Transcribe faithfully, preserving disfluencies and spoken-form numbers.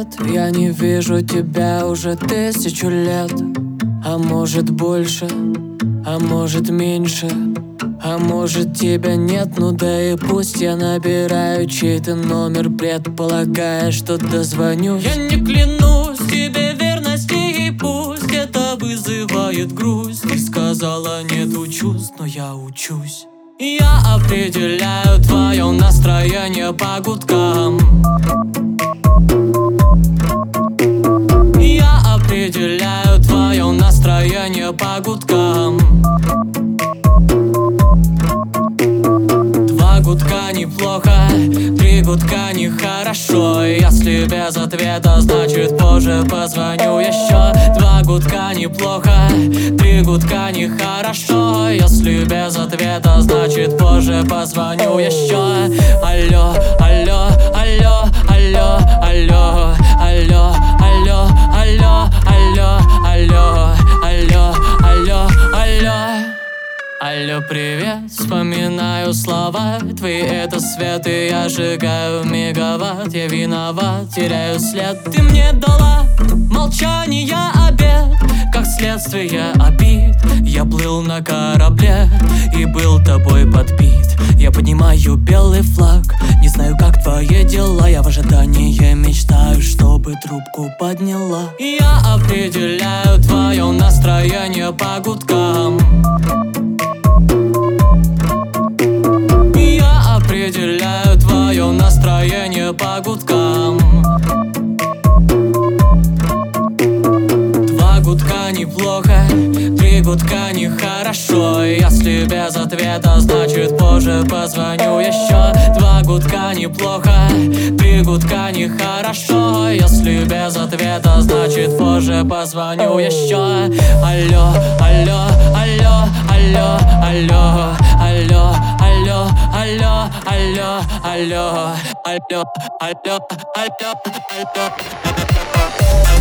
я не вижу тебя уже тысячу лет. А может больше, а может меньше, а может тебя нет, ну да и пусть. Я набираю чей-то номер, предполагая, что дозвонюсь. Я не клянусь тебе верности, и пусть это вызывает грусть. Ты сказала нету чувств, но я учусь. Я определяю твое настроение по гудкам. Я определяю твое настроение по гудкам. Два гудка неплохо, три гудка нехорошо. Если без ответа, значит позже позвоню еще. Два гудка неплохо, три гудка нехорошо. Если без ответа, значит позже позвоню еще. Алло, алло, алло, алло, алло, алло, алло, алло, алло, алло, алло, алло, алло. Алло, привет, вспоминаю слова твои, это свет, и я сжигаю мегаватт. Я виноват, теряю след. Ты мне дала молчание обед, как следствие обид. Я плыл на корабле и был тобой подбит. Я поднимаю белый флаг, не знаю, как твои дела. Я в ожидании мечтаю, чтобы трубку подняла. Я определяю твое настроение по гудкам. Я определяю твое настроение по гудкам. Два гудка неплохо, три гудка нехорошо. Если без ответа, значит позже позвоню еще. Два гудка неплохо, три гудка нехорошо. Если без ответа, значит позже позвоню еще. Алло, алло, алло, алло, алло, алло, алло, алло, алло, алло, алло, алло, алло, алло.